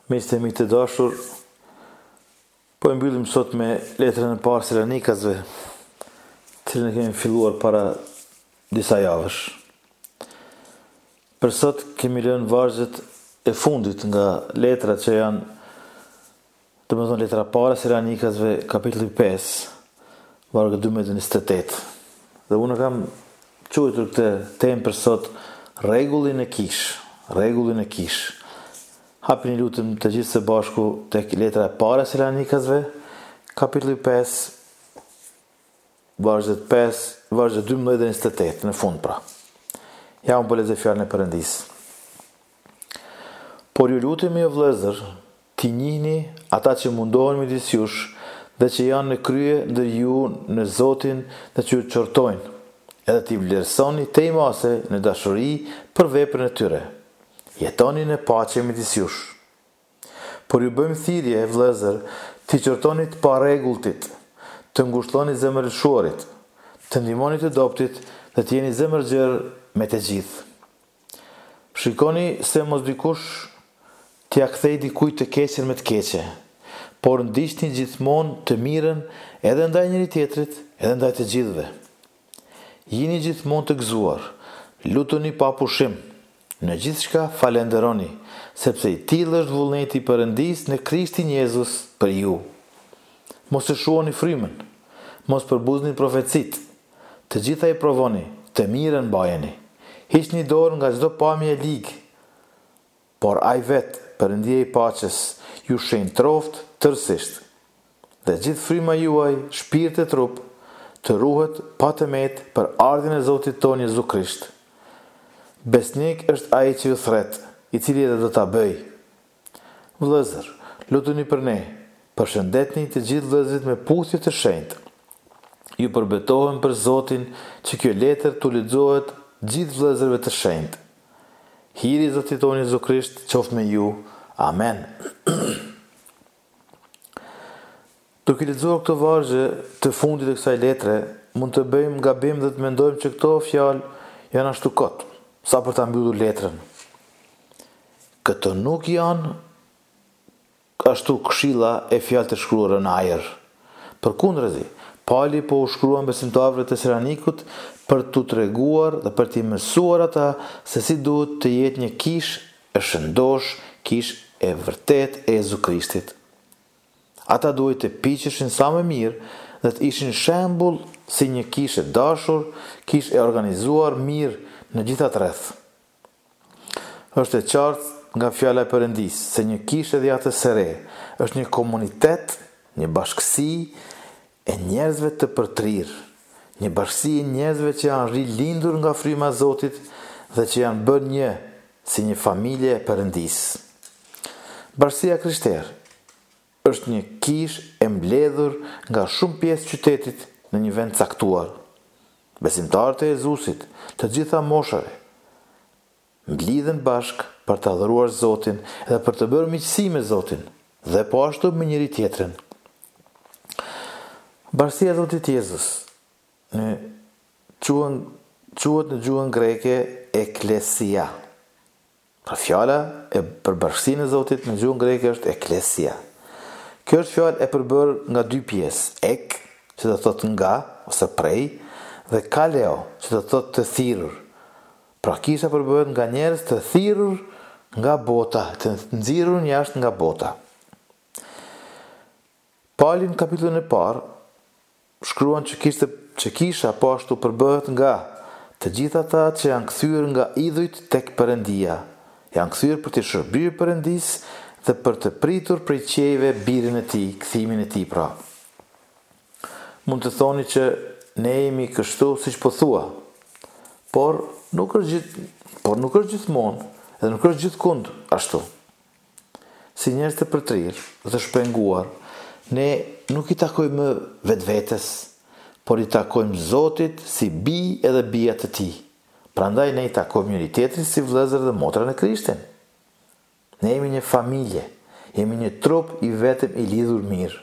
Miqtë të dashur, po e mbyllim sot me letrën e parë Selanikasve, të cilën e kemi filluar para disa javësh. Për sot kemi lënë vargjet e fundit nga letrat që janë, domethënë letra e parë Selanikasve, kapitulli 5, vargu 12-28. Dhe unë kam quajtur këtë temë për sot rregullin e kish. Hapini lutem të gjithë së bashku tek letra e parë e Selanikasve, kapitulli 5, vargjet 12-28 në fund pra. Ja unë po lexoj fjalën e Perëndisë. Por ju lutemi o vëllezër, t'i njihni ata që mundohen midis jush dhe që janë në krye ndër ju në Zotin dhe që ju çortojnë, edhe t'i vlerësoni te i mase në dashuri për veprën e tyre. Jetoni në paqe midis jush. Por ju bëjmë thirrje, vëllezër, t'i qortoni të parregulltit, të ngushëlloni zemërshuarit, të ndihmoni të dobtit dhe të jeni zemërgjerë me të gjithë. Shikoni se mos dikush t'ia kthej dikujt të keqen me të keqe, por ndiqni gjithmonë të mirën edhe ndaj njëri tjetrit, edhe ndaj të gjithëve. Jini gjithmonë të gëzuar, lutuni pa pushim, në gjithçka falenderoni, sepse i tillë është vullneti i Perëndisë në Krishtin Jezus për ju. Mos e shuani frymën, mos përbuzni profecit, të gjitha i provoni, të mirën mbajeni. Hiqni dorë nga çdo pamje e ligë, por ai vetë, Perëndia i paqes, ju shenjtroft tërësisht. Dhe gjithë fryma juaj, shpirt e trup, të ruhet pa tëmet për ardhin e Zotit tonë Jezu Krisht. Besnik është ai që ju thret, i cili edhe do ta bëj. Vëllezër, lutuni për ne, përshëndetni të gjithë vëllezërit me puthje të shenjtë. Ju përbetohem për Zotin që kjo letër t'u lexohet gjithë vëllezërve të shenjtë. Hiri i Zotit tonë Jezu Krisht qoftë me ju. Amen. Duke lexuar këto vargje të fundit të kësaj letre, mund të bëjmë gabim dhe të mendojmë që këto fjalë janë ashtu kot, sa për ta mbyllur letrën. Këto nuk janë ashtu këshilla e fjalë të shkruara në ajër. Përkundërzi, Pali po u shkruan besimtarëve të Selanikut për t'u treguar dhe për t'i mësuar ata se si duhet të jetë një kish e shëndosh, kish e vërtet e Jezu Krishtit. Ata duhet të piqeshin sa më mirë dhe të ishin shembull si një kish e dashur, kish e organizuar mirë në gjitha të rreth. Është e qartë nga fjala e Perëndisë se një kish e dhjatës së re është një komunitet, një bashkësi e njerëzve të përtrirë, një bashkësi e njerëzve që janë rilindur nga fryma e Zotit dhe që janë bërë një si një familje e Perëndisë. Bashkësia krishterë është një kish e mbledhur nga shumë pjesë qytetit në një vend caktuar. Besimtarët e Jezusit, të gjitha moshave, mblidhen bashk për të adhuruar Zotin dhe për të bërë miqësi me Zotin dhe po ashtu me njëri tjetrin. Bashkësia e Zotit Jezus quhet në gjuhën greke eklesia. Pra fjala për bashkësinë e Zotit në gjuhën greke është eklesia. Kjo është fjalë e përbërë nga dy pjesë, ek, që do të thotë nga ose prej, dhe kaleo, që do të thotë të thirrur. Pra kisha përbëhet nga njerëz të thirrur nga bota, të nxirrur jashtë nga bota. Pali në kapitullin e parë shkruan që kisha po ashtu përbëhet nga të gjithë ata që janë kthyer nga idhujt tek Perëndia, janë kthyer për të shërbyer Perëndisë dhe për të pritur prej qiejve birin e tij, kthimin e tij pra. Mund të thoni që ne jemi kështu siç po thua, por nuk është gjithmonë, edhe nuk është gjithkund ashtu. Si njerëz të përtrirë dhe të shpenguar, ne nuk i takojmë vetvetes, por i takojmë Zotit si bij edhe bija të tij. Prandaj ne i takojmë njëri tjetrit si vëllezër dhe motra në Krishtin. Ne jemi një familje, jemi një trup i vetëm i lidhur mirë.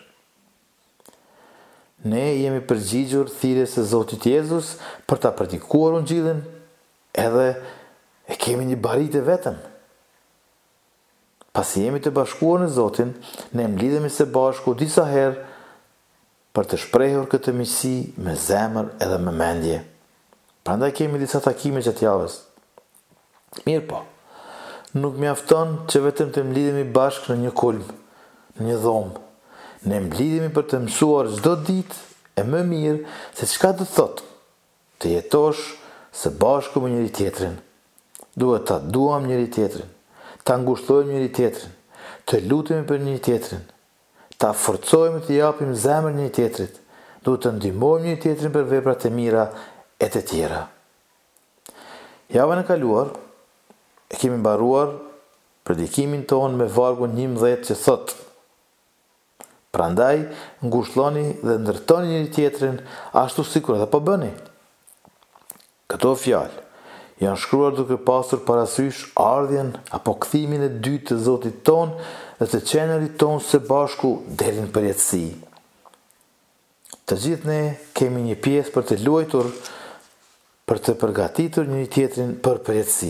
Ne jemi përgjigjur thirrjes së Zotit Jezus për ta praktikuar Ungjillin, edhe e kemi një baritë vetëm. pasi jemi të bashkuar në Zotin, ne mblidhemi së bashku disa herë për të shprehur këtë miqësi me zemër edhe me mendje. Prandaj kemi disa takime gjatë javës. Mirë po, nuk mjafton që vetëm të mblidhemi bashkë në një kulm, në një dhomë. Ne mblidhemi për të mësuar çdo ditë e më mirë se çka do thotë të jetosh së bashku me njëri tjetrin. Duhet ta duam njëri tjetrin, ta ngushtojmë njëri tjetrin, të lutemi për njëri tjetrin, ta forcojmë të japim zemër njëri tjetrit, duhet të ndihmojmë njëri tjetrin për veprat e mira e të tjera. Javën e kaluar e kemi mbaruar predikimin ton me vargun 11 që thotë: prandaj ngushëlloni dhe ndërtoni njëri tjetrin ashtu sikur edhe po bëni. Këto fjalë janë shkruar duke pasur parasysh ardhjen apo kthimin e dytë të Zotit ton dhe të qenerit ton së bashku deri në përjetësi. Të gjithë ne kemi një pjesë për të luajtur, për të përgatitur njëri tjetrin për përjetësi.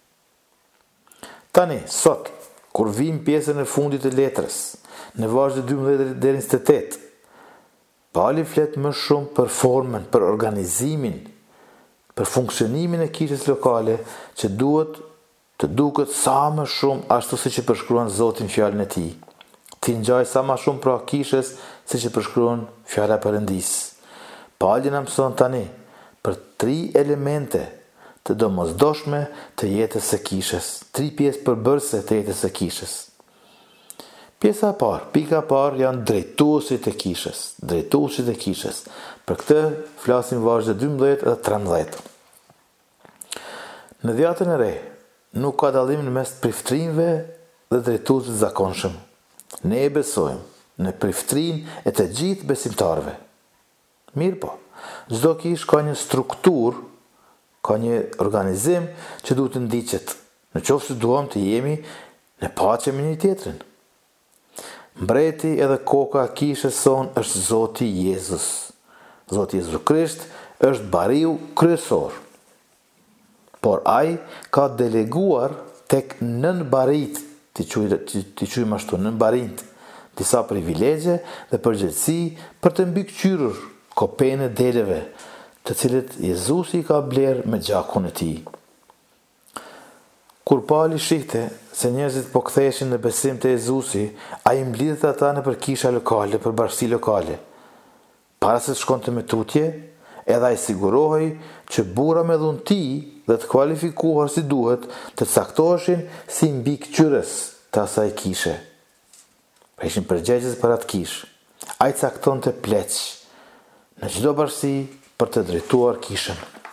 Tani, sot, kur vim pjesën e fundit të letrës, në vargjet 12 deri në 28, Pali flet më shumë për formën, për organizimin, për funksionimin e kishës lokale që duhet të duket sa më shumë ashtu siç e përshkruan Zoti në fjalën e tij. Ti ngjaj sa më shumë pra kishës siç e përshkruan fjala e Perëndisë. Pali na mëson tani për 3 elemente të domosdoshme të jetës së kishës, 3 pjesë përbërëse të jetës së kishës. Pjesa e parë, pika e parë janë drejtuesit e kishës, drejtuesit e kishës. Për këtë flasim vargjet 12 dhe 13. Në dhjetën e re, nuk ka dallim në mes priftrinëve dhe drejtuesit zakonshëm. Ne e besojmë në priftrinë e të gjithë besimtarëve. Mirë po, çdo kishë ka një strukturë, ka një organizim që duhet të ndiqet, në qoftë se duam të jemi në paqe me njëri tjetrin. Mbreti edhe koka e kishës son është Zoti Jezus. Zoti Jezus Krisht është bariu kryesor. Por ai ka deleguar tek nënbarit, ti quajmë ashtu nënbarit, disa privilegje dhe përgjegjësi për të mbikëqyrur kopën e deleve, të cilët Jezusi ka bler me gjakun e tij. Kur Pali shihte se njerëzit po ktheheshin në besim te Jezusi, ai mblidhte ata nëpër kisha lokale, për bashkësi lokale. Para se të shkonte me tutje, edhe ai sigurohej që burra me dhunti dhe të kualifikuar si duhet të caktoheshin si mbikëqyrës të asaj kishe. Ishin përgjegjës për atë kishë. Ai caktonte pleq në çdo bashkësi për të drejtuar kishën.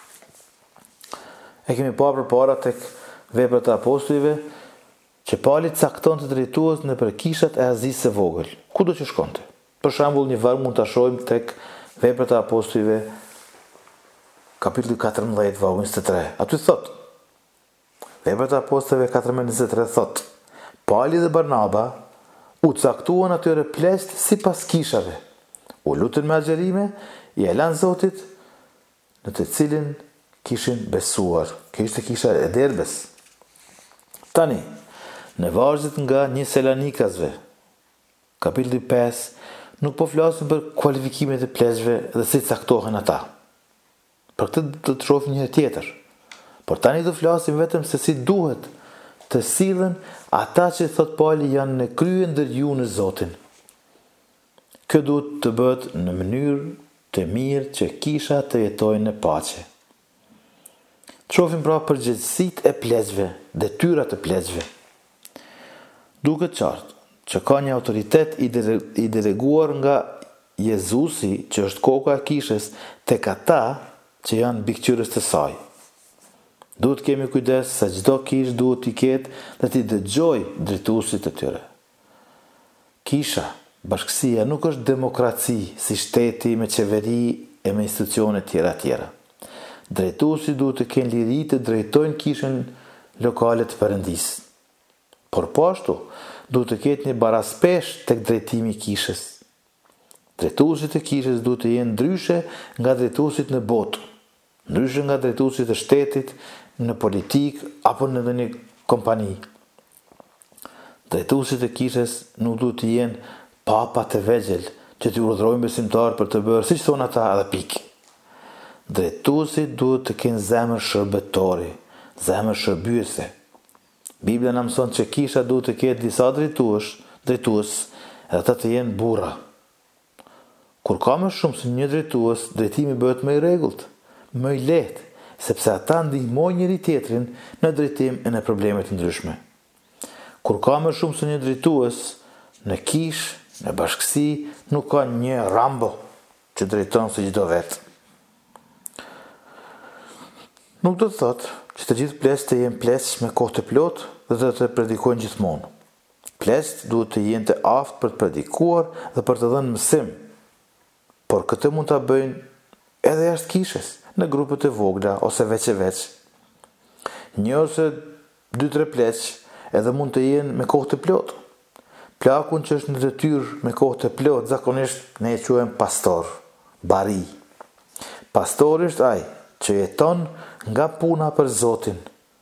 E kemi pa përpara tek Veprat e Apostujve që Pali cakton të drejtues në për kishat e Azisë së vogël, kudo që shkonte. Për shembull, një varg mund ta shohim tek Veprat e Apostujve kapitulli 14 vargu 23. Aty thot: Veprat e Apostujve 14:23 thot: Pali dhe Barnaba u caktuan atyre plesht sipas kishave. U lutën me agjerime, i elan Zotit në të cilin kishin besuar. Kjo ishte kisha e Derbes. Tani, në vargjet nga 1 Salonikasve, kapitulli 5, nuk po flasim për kualifikimet e pleshve dhe si caktohen ata. Për këtë do të shohim një herë tjetër. Por tani do flasim vetëm se si duhet të sillen ata që thot Pali janë në krye ndër ju në Zotin. Kjo duhet të bëhet në mënyrë të mirë që kisha të jetojnë në paqe. Shohim pra përgjegjësitë e pleshve, detyrat e pleshve. Duket qartë që ka një autoritet i deleguar nga Jezusi, që është koka e kishës, tek ata që janë mbikëqyrës të saj. Duhet kemi kujdes se çdo kishë duhet t'i ketë dhe t'i dëgjoj drejtuesit e tyre. Kisha, bashkësia nuk është demokraci si shteti me qeveri e me institucione tjera. Drejtuesi duhet të kenë liri të drejtojnë kishën lokale të Perëndisë. Por po ashtu, duhet të ketë një baraspesh tek drejtimi i kishës. Drejtuesit e kishës duhet të jenë ndryshe nga drejtuesit në botë, ndryshe nga drejtuesit e shtetit, në politikë apo në ndonjë kompani. Drejtuesit e kishës nuk duhet të jenë papa të vegjël që t'i urdhrojnë besimtar për të bërë siç thonë ata edhe pikë. Drejtuesit duhet të kenë zemër shërbëtori, zemër shërbyese. Biblia na mëson që kisha duhet të ketë disa drejtues, edhe ata të jenë burra. Kur ka më shumë se një drejtues, drejtimi bëhet më i rregullt, më i lehtë, sepse ata ndihmojnë njëri tjetrin në drejtim e në probleme të ndryshme. Kur ka më shumë se një drejtues, në kishë, në bashkësi, nuk ka një Rambo që drejton së çdo vetë. Nuk do të thotë që të gjithë plestë të jenë plesë me kohë të plotë dhe të predikojnë gjithmonë. Plestë duhet të jenë të aftë për të predikuar dhe për të dhënë mësim, por këtë mund ta bëjnë edhe jashtë kishës, në grupet e vogla ose veç e veç. Një ose 2-3 pleqë edhe mund të jenë me kohë të plotë. Plakun që është në detyrë me kohë të plotë, zakonisht ne e quajmë pastor, bari. Pastori është ai që jeton nga puna për Zotin,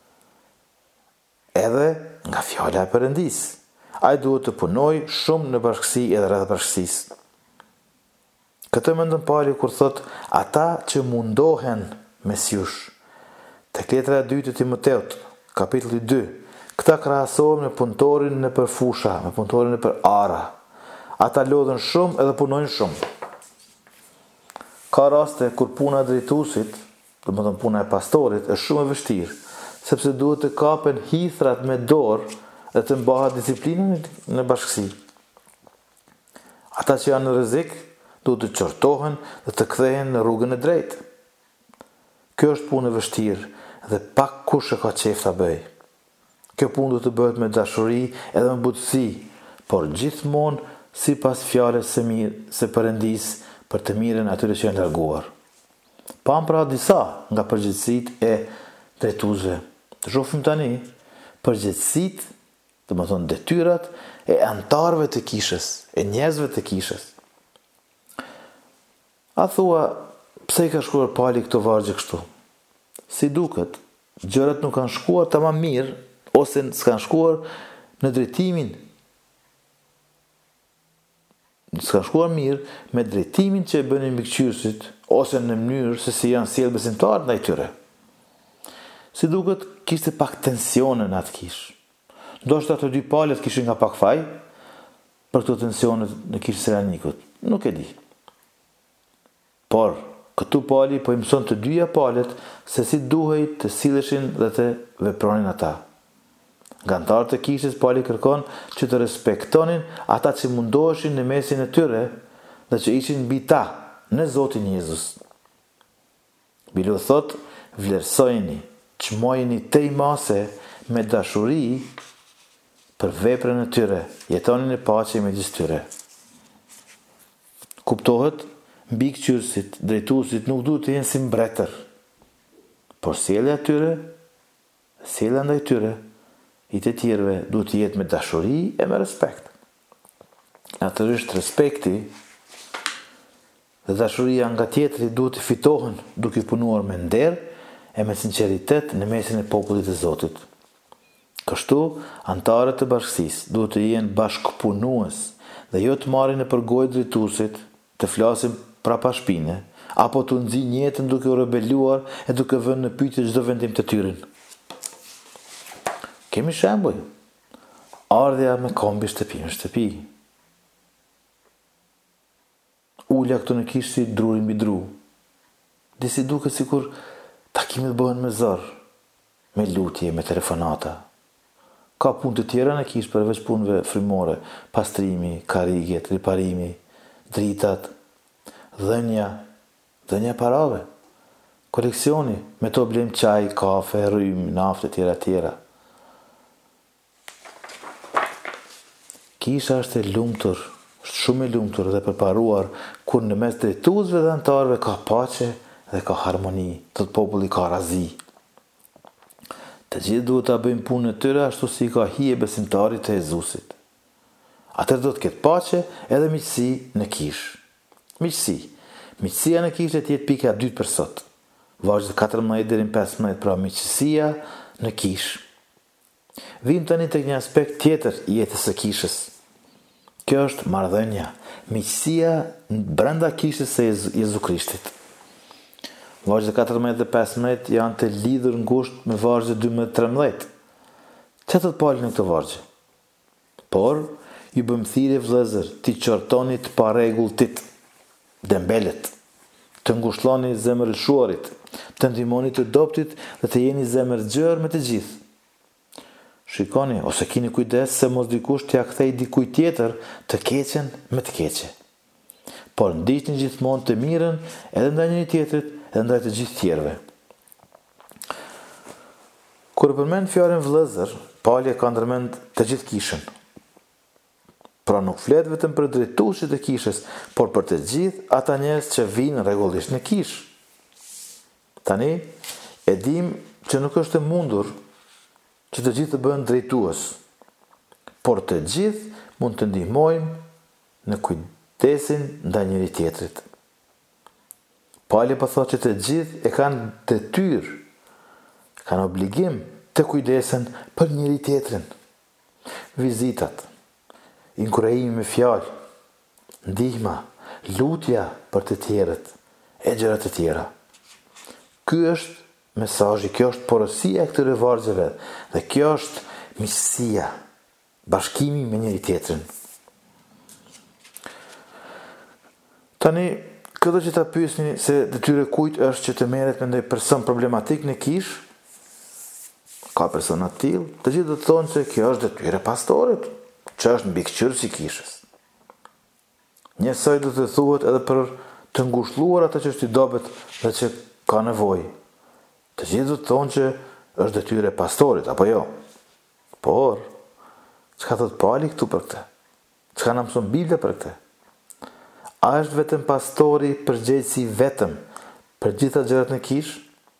edhe nga fjala e Perëndisë. Ai duhet të punojë shumë në bashkësi edhe rreth bashkësisë. Këtë mendon Pauli kur thot ata që mundohen mesjush. Tek letra e 2 të Timoteut, kapitulli 2, këta krahasohen me punëtorin në për fusha, me punëtorin në për ara. Ata lodhen shumë edhe punojnë shumë. Ka raste kur puna e drejtuesit, domethënë puna e pastorit, është shumë e vështirë, sepse duhet të kapen hithrat me dorë dhe të mbahet disiplina në bashkësi. Ata që janë në rrezik duhet të qortohen dhe të kthehen në rrugën e drejtë. Kjo është punë e vështirë dhe pak kush e ka qejf ta bëj. Kjo punë duhet të bëhet me dashuri edhe me butësi, por gjithmonë sipas fjalës së Perëndisë për të mirën e atyre që janë larguar. Pam pra disa nga përgjegjësitë e drejtuesve. Të shohim tani përgjegjësitë, domethënë detyrat e anëtarëve të kishës, e njerëzve të kishës. A thua, pse i ka shkruar Pauli këto vargje kështu? Si duket, gjërat nuk kanë shkuar tamam mirë, ose s'kan shkuar në drejtimin. S'kan shkuar mirë me drejtimin që e bënin mbikëqyrësit, ose në mënyrë se si janë sjellë besimtarët ndaj tyre. Si duket, kishte pak tensione në atë kishë. Ndoshta ato dy palët kishin nga pak faj për këto tensionet në kishën e Salonikut. Nuk e di. Por, këtu Pauli po i mëson të dyja palët se si duhej të silleshin dhe të vepronin ata. Nga anëtarët e kishës Pauli kërkon që të respektonin ata që mundoheshin në mesin e tyre dhe që ishin mbi ta në Zotin Jezus. Bilu thot, vlerësojeni, çmojeni tej mase me dashuri për veprën e tyre, jetoni në paqe me gjithë tyre. Kuptohet, mbikëqyrësit, drejtuesit nuk duhet të jenë si mbretër, por sjellja e tyre, sjellja ndaj tyre, i të tjerëve duhet të jetë me dashuri e me respekt. Natyrisht respekti dhe dashuria nga tjetri duhet të fitohen duke punuar me nder e me sinqeritet në mesin e popullit të Zotit. Kështu, anëtarët e bashkësisë duhet të jenë bashkëpunues dhe jo të marrin në përgojë drejtuesit, të flasin prapa shpine, apo të nxjinj jetën duke u rebeluar e duke vënë në pyetje çdo vendim të tyre. Kemi shembuj. Ardhja me kombi shtëpi në shtëpi. Ulja këtu në kishë si druri mbi dru. Disi duke sikur takimet bëhen me zor, me lutje, me telefonata. Ka punë të tjera në kishë përveç punëve frymore, pastrimi, karriget, riparimi, dritat, dhënia parave, koleksioni, me to blem çaj, kafe, rrymë, naftë e tjera. Kisha është e lumtur, është shumë e lumtur dhe përparuar kur në mes drejtuesve dhe anëtarëve ka paqe dhe ka harmoni, tot populli ka razi. Të gjithë duhet ta bëjmë punën e tyre ashtu si ka hije besimtarit të Jezusit. Atëherë do të ketë paqe edhe miqësi në kishë. Miqësi. Miqësia në kishë të jetë pika 2 për sot. Vargjet 14 deri në 15, pra miqësia në kishë. Vim tani tek një aspekt tjetër i jetës së kishës. Kjo është marrëdhënia, miqësia brenda kishës së Jezu Krishtit. Vargjet 14 dhe 15 janë të lidhur ngushtë me vargjet 12-13. Çfarë thot Pauli në këtë vargje? Por, ju bëm thirrje vëllezër, ti qortoni të parregulltit, dembelet, të ngushëlloni zemër lëshuarit, të ndihmoni të dobtit dhe të jeni zemër gjerë me të gjithë. Shikoni, ose keni kujdes se mos dikush t'ia kthej dikujt tjetër të keqen me të keqe. Por ndiqni gjithmonë të mirën edhe ndaj njëri tjetrit, edhe ndaj të gjithë tjerëve. Kur përmend fjalën vëllezër, Pauli e ka ndërmend të gjithë kishën. Pra nuk flet vetëm për drejtuesit e kishës, por për të gjithë ata njerëz që vinë rregullisht në kishë. Tani e dim që nuk është e mundur që të gjithë të bëhen drejtues, por të gjithë mund të ndihmojnë në kujdesin ndaj njëri tjetrit. Pauli po thotë që të gjithë e kanë detyrë, kanë obligim të kujdesen për njëri tjetrin. Vizitat, inkurajimi me fjalë, ndihma, lutja për të tjerët e gjëra të tjera. Ky është mesazhi, kjo është porosia e këtyre vargjeve dhe kjo është miqësia, bashkimi me njëri tjetrin. Tani, këto që ta pyesni se detyra kujt është që të merret me ndonjë person problematik në kishë, ka persona të tillë, të gjithë do të thonë se kjo është detyrë e pastorit, që është mbikëqyrësi i kishës. Njësoj do të thuhet edhe për të ngushëlluar ata që është i dobët dhe që ka nevojë. Të gjithë do të thonë që është detyrë e pastorit, apo jo? Por, çka thot Pauli këtu për këtë? Çka na mëson Bibla për këtë? A është vetëm pastori përgjegjësi vetëm për gjitha gjërat në kishë?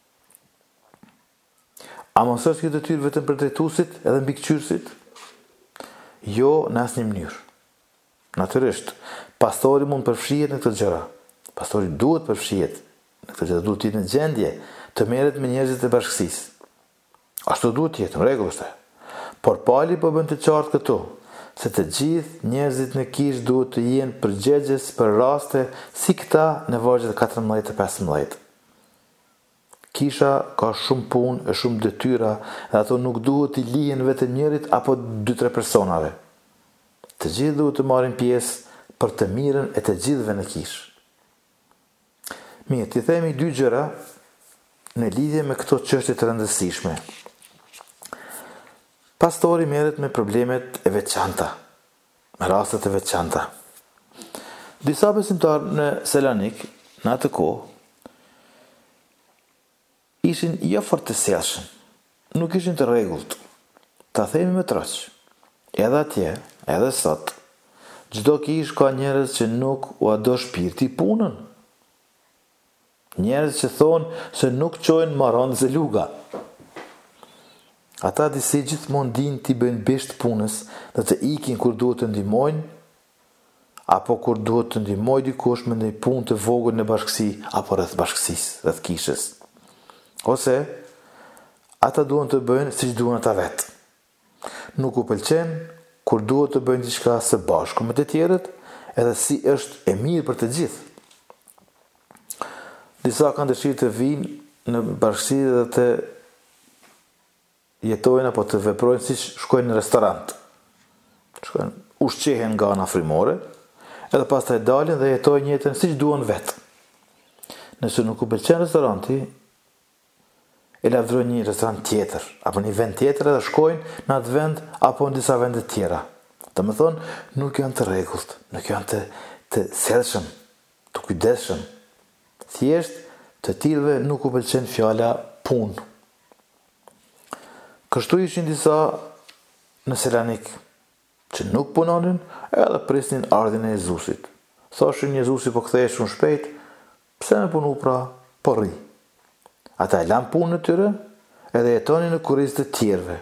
A mos është kjo detyrë vetëm për drejtuesit edhe mbikëqyrësit? Jo, në asnjë mënyrë. Natyrisht, pastori mund përfshihet në këtë gjëra. Pastori duhet përfshihet në këtë gjëra, duhet të jetë në gjendje të merret me njerëzit e bashkësisë. Ashtu duhet të jetë, në rregull është. Por Pauli po bën të qartë këtu, se të gjithë njerëzit në kishë duhet të jenë përgjegjës për raste si këta në vargjet 14 e 15. Kisha ka shumë punë e shumë detyra dhe ato nuk duhet të lihen vetëm njërit apo 2-3 personave. Të gjithë duhet të marrin pjesë për të mirën e të gjithëve në kishë. Mirë, t'i themi 2 gjëra në lidhje me këto çështje të rëndësishme. Pastori merret me problemet e veçanta, me rastet e veçanta. Disa besimtarë në Selanik, në atë kohë, ishin jo fort të sjellshëm, nuk ishin të rregullt. Ta themi me troq. Edhe atje, edhe sot, çdo kishë ka njerëz që nuk ua do shpirti punën. Njerëz që thonë se nuk çojnë marrëndës e luga. Ata disi gjithmonë dinë t'i bëjnë bisht punës dhe të ikin kur duhet të ndihmojnë, apo kur duhet të ndihmojë dikush me ndonjë punë të vogël në bashkësi apo rreth bashkësisë, rreth kishës. Ose ata duhen të bëjnë siç duan ata vetë. Nuk u pëlqen kur duhet të bëjnë diçka së bashku me të tjerët, edhe si është e mirë për të gjithë. Disa kanë dëshirë të vinë në bashkësi dhe të jetojnë apo të veprojnë siç shkojnë në restorant. Shkojnë, ushqehen nga ana frymore, edhe pastaj dalin dhe jetojnë jetën siç duan vetë. Nëse nuk u pëlqen restoranti, e lavdrojnë një restorant tjetër, apo një vend tjetër edhe shkojnë në atë vend apo në disa vende tjera. Do të thonë, nuk janë të rregullt, nuk janë të sjellshëm, të kujdesshëm. Thjesht të tillëve nuk u pëlqen fjala punë. Kështu ishin disa në Selanik që nuk punonin edhe prisnin ardhin e Jezusit. Thoshin Jezusi po kthehej shumë shpejt, pse më punu pra, po rri. Ata e lanë punën e tyre edhe jetonin në kurrizë të tjerëve.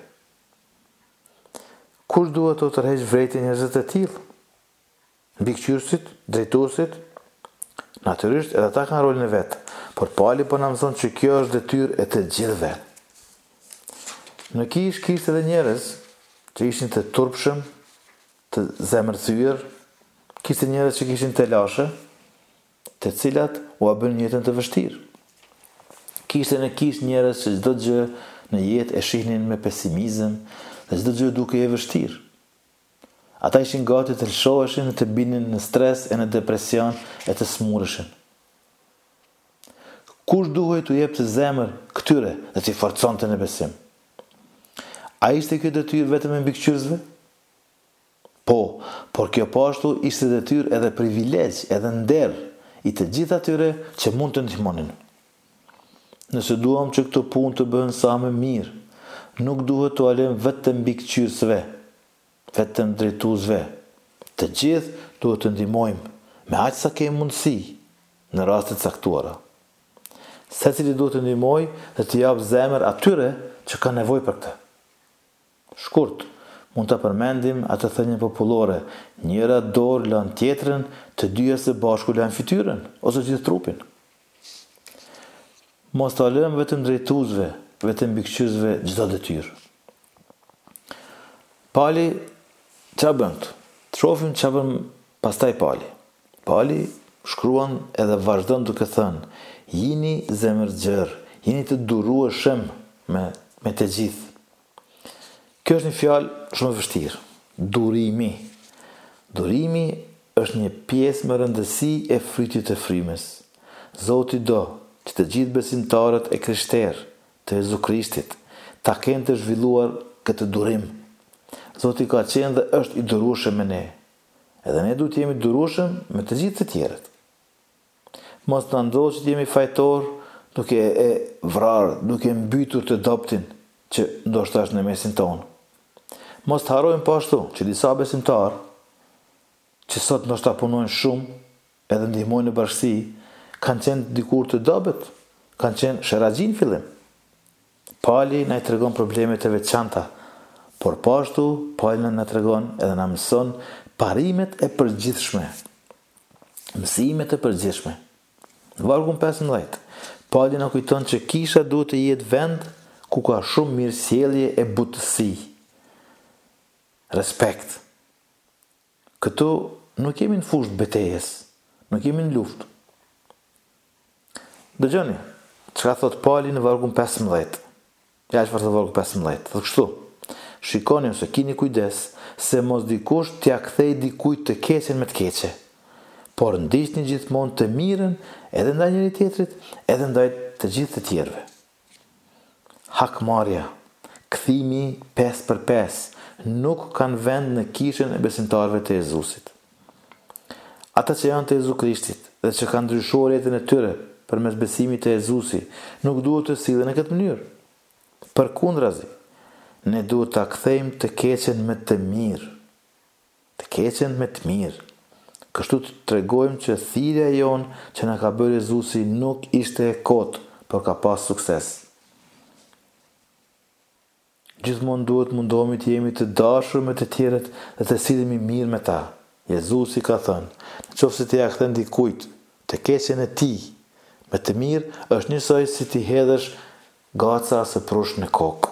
Kush duhet të tërheqë vrejtjen e njerëzve të tillë? Mbikëqyrësit, drejtuesit? Natyrisht edhe ata kanë rolin e vet, por Pauli po na mëson që kjo është detyrë e të gjithëve. Në kishte edhe njerëz që ishin të turpshëm, të zemërthyer, kishte njerëz që kishin të lashe, të cilat u bën jetën të vështirë. Kishte në kishte njerëz që çdo gjë në jetë e shihnin me pesimizëm dhe çdo gjë duke e vështirë. Ata ishin gati të lëshoheshin dhe të binin në stres e në depresion e të smureshin. Kush duhej t'u jep të zemër këtyre dhe t'i forconte në besim? A ishte kjo detyrë vetëm e mbikëqyrësve? Po, por kjo pashtu ishte detyrë edhe privilegj, edhe nder i të gjithë atyre që mund të ndihmonin. Nëse duam që këto punë të bëhen sa më mirë, nuk duhet t'u alëm vetëm mbikëqyrësve, vetëm drejtuesve. Të gjithë duhet të ndihmojmë me aq sa kemi mundësi në raste të caktuara. Secili duhet të ndihmojë dhe të japë zemër atyre që kanë nevojë për këtë. Shkurt, mund të përmendim atë thënien popullore: njëra dorë lan tjetrën, të dyja së bashku lan fytyrën ose gjithë trupin. Mos ta lëm vetëm drejtuesve, vetëm mbikëqyrësve çdo detyrë. Pali çfarë bën? Të shohim çfarë bën pastaj Pali. Pali shkruan edhe vazhdon duke thënë: jini zemërgjër, jini të durueshëm me të gjithë. Kjo është një fjalë shumë e vështirë. Durimi. Durimi është një pjesë me rëndësi e frytit të frymës. Zoti do që të gjithë besimtarët e krishterë të Jezu Krishtit ta kenë të zhvilluar këtë durim. Zoti ka qenë dhe është i durueshëm me ne. Edhe ne duhet jemi durueshëm me të gjithë të tjerët. Mos të ndodhë që jemi fajtor duke e vrarë, duke mbytur të doptin që ndoshta është në mesin tonë. Mos të harrojmë pashtu që disa besimtarë që sot ndoshta punojnë shumë edhe ndihmojnë në bashkësi, kanë qenë dikur të dobët, kanë qenë sheraxhin fillim. Pali na i tregon problemet e veçanta, por pashtu Pali na tregon edhe na mëson parimet e përgjithshme. Mësimet e përgjithshme. Në vargun 15, Pali na kujton që kisha duhet të jetë vend ku ka shumë mirësjellje e butësi. Respekt. Këtu nuk jemi në fushë betejës, nuk jemi në luftë. Dëgjoni, çka thot Pali në vargun 15. Ja çfarë thot vargu 15. Thot kështu: shikoni ose kini kujdes se mos dikush t'ia kthej dikujt të keqen me të keqe, por ndiqni gjithmonë të mirën edhe ndaj njëri tjetrit, edhe ndaj të gjithë të tjerëve. Hakmarrja, kthimi 5/5 nuk kanë vend në kishën e besimtarëve të Jezusit. Ata që janë të Jezu Krishtit dhe që kanë ndryshuar jetën e tyre përmes besimit të Jezusi, nuk duhet të sillen në këtë mënyrë. Përkundrazi, ne duhet ta kthejmë të keqen me të mirë. Të keqen me të mirë. Kështu të tregojmë që thirrja jonë që na ka bërë Jezusi nuk ishte e kotë, por ka pas sukses. Gjithmonë duhet mundohemi të jemi të dashur me të tjerët dhe të sillemi mirë me ta. Jezusi ka thënë: nëse ti ja kthen dikujt të keqen e tij me të mirë, është njësoj si ti hedhësh gaca së prush në kokë.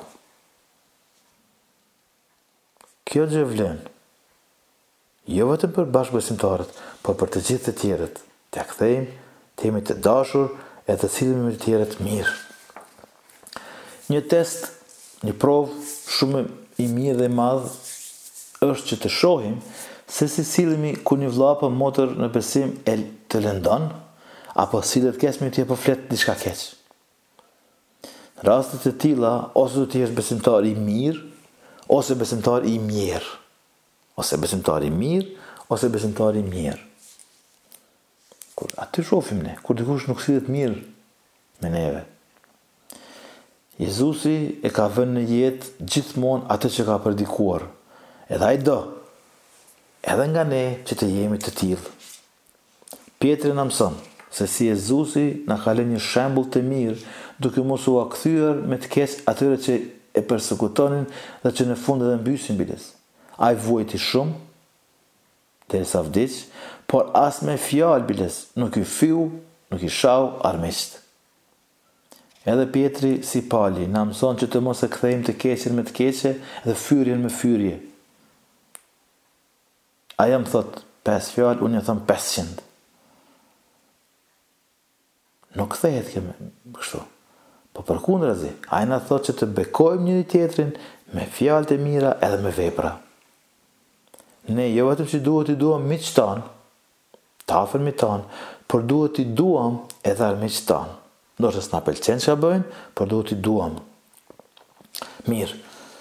Kjo gjë vlen. Jo vetëm për bashkëbesimtarët, por për të gjithë të tjerët. T'ia kthejmë, të jemi të dashur e të sillemi me të tjerët mirë. Një test, një provë shumë i mirë dhe madh është që të shohim se si sillemi kur një vëlla apo motër në besim e të lëndon, apo sillet keq me ty apo flet diçka keq. Në raste të tilla, ose do të jesh besimtar i mirë, ose besimtar i mjerë. Ose besimtar i mirë, ose besimtar i mjerë. Kur aty shohim ne, kur dikush nuk sillet mirë me neve. Jezusi e ka vënë në jetë gjithmonë atë që ka predikuar. Edhe ai do, edhe nga ne që të jemi të tillë. Pietri na mëson se si Jezusi na ka lënë një shembull të mirë, duke mos u kthyer me të keq atyre që e përsekutonin dhe që në fund edhe mbysin biles. Ai vuajti shumë, derisa vdiq, por as me fjalë biles nuk i fiu, nuk i shau armiqt. Edhe Pietri si Pali na mëson që të mos e kthejmë të keqen me të keqe dhe fyrjen me fyrje. Aja më thot 5 fjalë, unë ja thom 500. Nuk kthehet kjo kështu. Po përkundrazi, ai na thot që të bekojmë njëri tjetrin me fjalët e mira edhe me vepra. Ne jo vetëm që duhet i duam miqtë tanë, të afërmit tanë, por duhet i duam edhe armiqtë tanë. Ndoshta s'na pëlqen çka bëjnë, por duhet i duam. Mirë.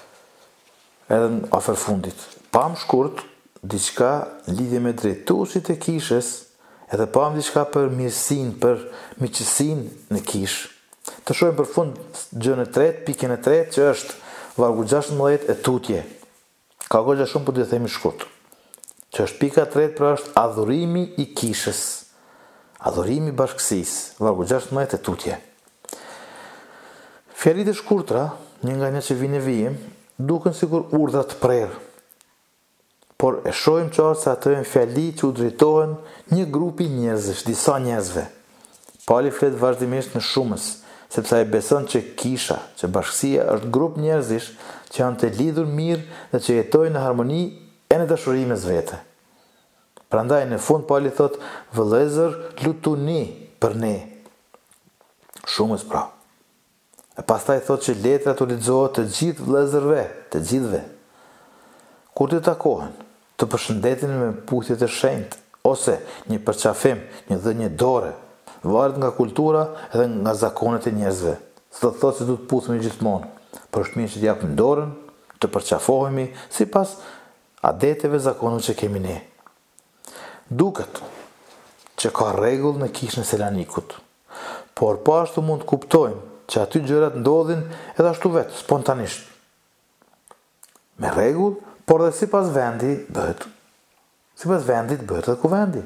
Edhe në afër fundit, pam shkurt diçka lidhje me drejtuesit e kishës, edhe pam diçka për mirësinë, për miqësinë në kishë. Të shohim për fund gjën e tretë, pikën e tretë, që është vargu 16 e tutje. Ka goxha shumë, po do të themi shkurt. Që është pika e tretë, pra është adhurimi i kishës. Adhurimi i bashkësisë, vargu 16 e tutje. Fjalit e shkurtra, një nga një që vijnë e vijim, duken sikur urdhra të prerë. Por e shohim qartë se ato janë fjali që u drejtohen një grupi njerëzish, disa njerëzve. Pali flet vazhdimisht në shumës, sepse ai beson që kisha, që bashkësia është grup njerëzish që janë të lidhur mirë dhe që jetojnë në harmoni e në dashuri mes vete. Prandaj në fund Pali thot, vëllezër, lutuni për ne. Shumës pra. E pastaj thot që letra të lexohet të gjithë vëllezërve, të gjithëve. Kur të takohen, të përshëndetin me puthjet e shenjtë, ose një përqafim, një dhënie dore, varet nga kultura edhe nga zakonet e njerëzve. S'do të thotë se duhet puthemi gjithmonë, por është mirë që të japim dorën, të përqafohemi sipas adeteve, zakoneve që kemi ne. Duket që ka rregull në kishën e Selanikut, por po ashtu mund të kuptojmë që aty gjërat ndodhin edhe ashtu vetë, spontanisht. Me rregull, por dhe sipas vendit bëhet edhe kuvendi.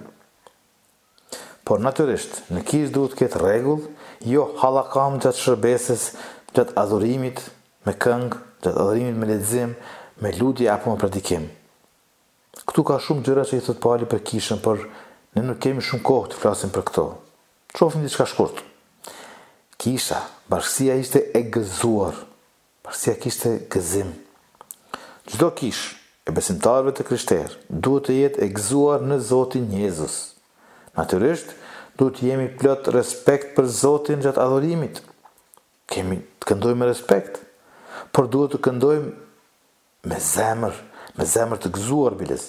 Por natyrisht, në kishë duhet të ketë rregull, jo hallakam gjatë shërbeses, gjatë adhurimit me këngë, gjatë adhurimit me lexim, me lutje apo me predikim. Këtu ka shumë gjëra që i thot Pali për kishën, por ne nuk kemi shumë kohë të flasim për këto. Shohim diçka shkurt. Kisha, bashkësia ishte e gëzuar. Bashkësia kishte gëzim. Çdo kishë e besimtarëve të krishterë duhet të jetë e gëzuar në Zotin Jezus. Natyrisht, duhet të jemi plot respekt për Zotin gjatë adhurimit. Kemi të këndojmë me respekt, por duhet të këndojmë me zemër të gëzuar biles.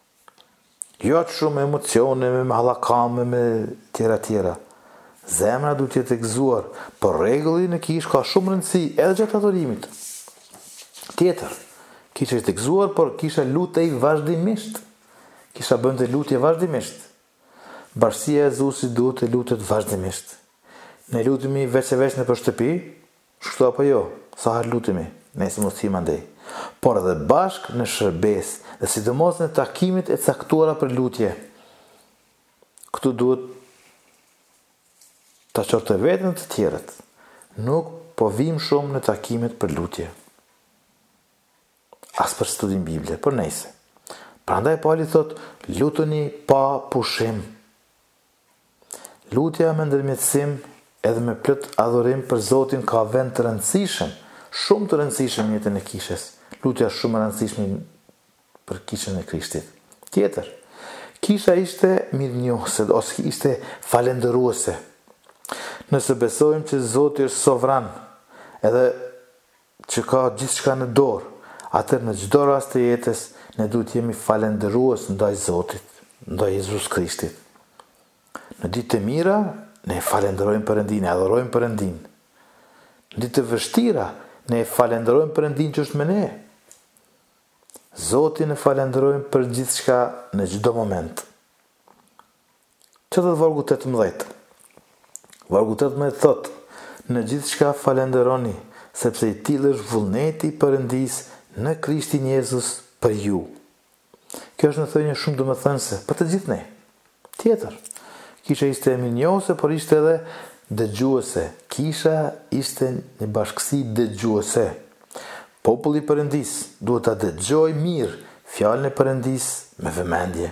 Jo atë shumë me emocione, me hallakame, me tjera. Zemra duhet të jetë e gëzuar, por rregulli në kishë ka shumë rëndësi edhe gjatë adhurimit. Tjetër, kisha ishte gëzuar, por kisha lutej vazhdimisht. Kisha bënte lutje vazhdimisht. Bashkësia e Zotit duhet të lutet vazhdimisht. Ne lutemi veç në për shtëpi, shkëto apo jo, sa herë lutemi, nëse mos thim andej. Por edhe bashk në shërbes, dhe sidomos në takimet e caktuara për lutje. Këtu duhet ta qortë vetën të tjerët. Nuk po vim shumë në takimet për lutje. As për studim Biblie, por nejse. Prandaj Pali thot, lutuni pa pushim. Lutja me ndërmjetësim edhe me plot adhurim për Zotin ka vend të rëndësishëm, shumë të rëndësishëm në jetën e kishës. Lutja shumë e rëndësishme për kishën e Krishtit. Tjetër, kisha ishte mirënjohëse ose ishte falendëruese. Nëse besojmë që Zoti është sovran, edhe që ka gjithçka në dorë, atëherë në çdo rast të jetës ne duhet të jemi falendërues ndaj Zotit, ndaj Jezus Krishtit. Në ditë të mira, ne falenderojmë Perëndin, adhurojmë Perëndin. Në ditë të vështira, ne falenderojmë Perëndin që është me ne. Zotin e falenderojmë për gjithçka në çdo moment. Çfarë thot vargu 18? Vargu 18 thot: në gjithçka falenderoni, sepse i tillë është vullneti i Perëndis në Krishtin Jezus për ju. Kjo është në thënie shumë domethënëse për të gjithë ne. Tjetër, kisha ishte mirënjohëse, por ishte edhe dëgjuese. Kisha ishte një bashkësi dëgjuese. Populli i Perëndis duhet ta dëgjojë mirë fjalën e Perëndis me vëmendje.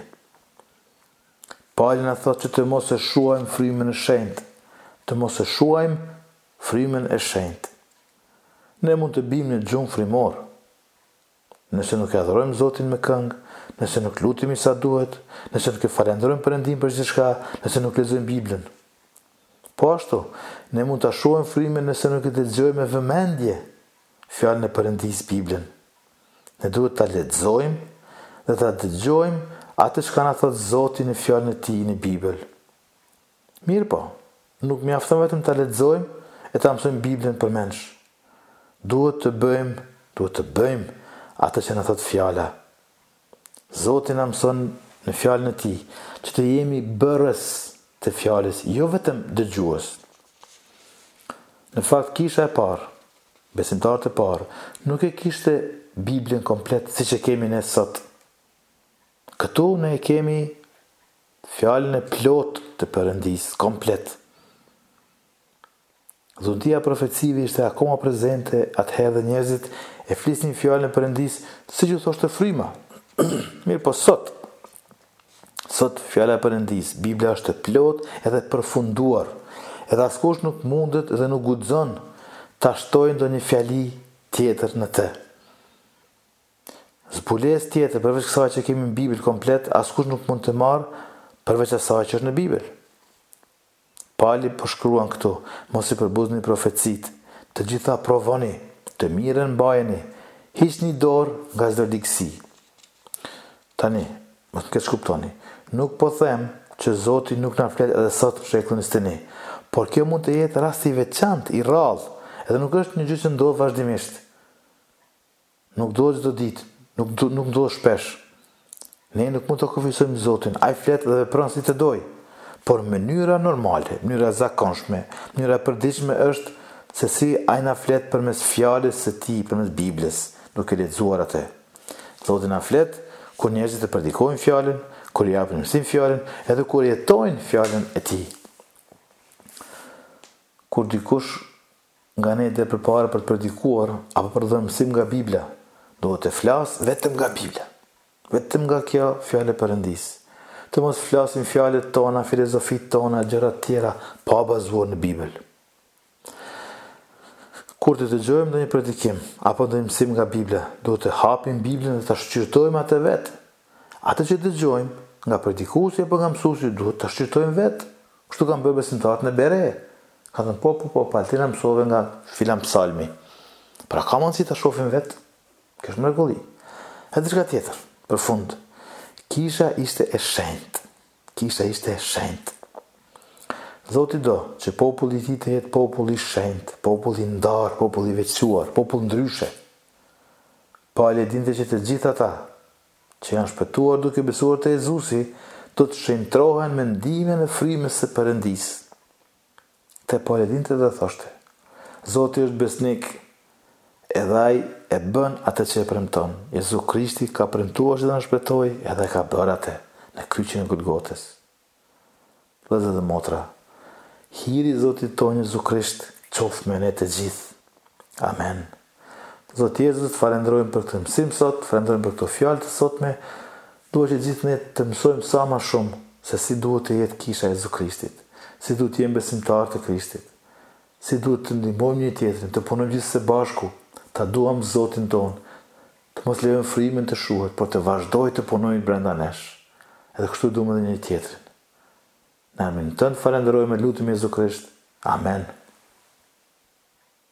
Pali na thotë që të mos e shuajmë frymën e shenjtë, të mos e shuajmë frymën e shenjtë. Ne mund të bim në gjumë frymor, nëse nuk e adhurojmë Zotin me këngë, nëse nuk lutemi sa duhet, nëse nuk e falenderojmë Perëndin për gjithçka, nëse nuk lexojmë Biblën. Po ashtu, ne mund ta shohim frymën nëse nuk e dëgjojmë me vëmendje fjalën e Perëndisë, Biblën. Ne duhet ta lexojmë dhe ta dëgjojmë atë çka na thot Zoti në fjalën e Tij në Bibël. Mirë po, nuk mjafton vetëm ta lexojmë e ta mësojmë Biblën përmendsh. Duhet të bëjmë atë që na thot fjala. Zoti na mëson në fjalën e Tij që të jemi bërës të fjalës, jo vetëm dëgjues. Në fakt kisha e parë, besimtarët e parë, nuk e kishte Biblën komplet siç e kemi ne sot. Këtu ne e kemi fjalën e plot të Perëndisë komplet. Dhuntia e profecive ishte akoma prezente atëherë dhe njerëzit e flisnin fjalën e Perëndisë siç u thoshte fryma. Mirë po sot fjala e Perëndisë, Bibla është e plot edhe përfunduar. Edhe askush nuk mundet dhe nuk guxon ta shtojë ndonjë fjali tjetër në të. Zbulesë tjetër përveç kësaj që kemi në Bibël komplet, askush nuk mund të marrë përveç asaj që është në Bibël. Pali po shkruan këtu, mos i përbuzni profecitë, të gjitha provoni, të mirën mbajeni, hiqni dorë nga çdo ligësi. Tani, mos më keq kuptoni, nuk po them që Zoti nuk na flet edhe sot në shekullin 21, por kjo mund të jetë rasti i veçantë, i rrallë, edhe nuk është një gjë që ndodh vazhdimisht. Nuk ndodh çdo ditë, nuk ndodh shpesh. Ne nuk mund të kufizojmë Zotin, ai flet dhe vepron si të dojë. Por mënyra normale, mënyra zakonshme, mënyra e përditshme është se si ai na flet përmes fjalës së Tij, përmes Biblës, duke lexuar atë. Zoti na flet kur njerëzit e predikojnë fjalën, kur i japin mësim fjalën, edhe kur jetojnë fjalën e Tij. Kur dikush nga ne dhe përpara për të predikuar apo për të dhënë mësim nga Bibla, duhet të flasë vetëm nga Bibla, vetëm nga kjo fjalë e Perëndisë. Të mos flasim fjalët tona, filozofit tona, gjërat tjera, pa bazuar në Bibël. Kur të dëgjojmë ndonjë predikim apo ndonjë mësim nga Bibla, duhet të hapim Biblën dhe ta shqyrtojmë atë vetë. Atë që dëgjojmë nga predikuesi apo nga mësuesi, duhet ta shqyrtojmë vetë. Kështu kanë bërë besimtarët në Bere. Ka thënë po, paltina mësove nga filan psalmi. Pra ka mundësi ta shohim vetë. Kjo është mrekulli. Edhe diçka tjetër, për fund. Kisha ishte e shenjtë. Zoti do që populli i Tij të jetë popull i shenjtë, popull i ndarë, popull i veçuar, popull ndryshe. Pali dinte që të gjithë ata që janë shpëtuar duke besuar te Jezusi, do të shenjtrohen me ndihmën e frymës së Perëndisë. Te Pali dinte dhe thoshte: Zoti është besnik, edhe ai e bën atë që e premton. Jezu Krishti ka premtuar që do na shpëtojë, edhe ka bërë atë në kryqin e Golgotës. Vëllezër dhe motra, hiri i Zotit tonë Jezu Krisht qoftë me ne të gjithë. Amen. Zoti Jezus, falenderojmë për këtë mësim sot, falenderojmë për këto fjalë të sotme. Duhet që gjithë ne të mësojmë sa më shumë se si duhet të jetë kisha e Jezu Krishtit, si duhet të jemi besimtarë të Krishtit, si duhet të ndihmojmë një tjetrin, të punojmë gjithë së bashku, ta duam Zotin tonë, të mos lejojmë frymën të shuhet, por të vazhdojë të punojmë brenda nesh. Edhe kështu duam edhe një tjetrin. Në emrin tënd falenderojmë, lutemi Jezu Krisht. Amen.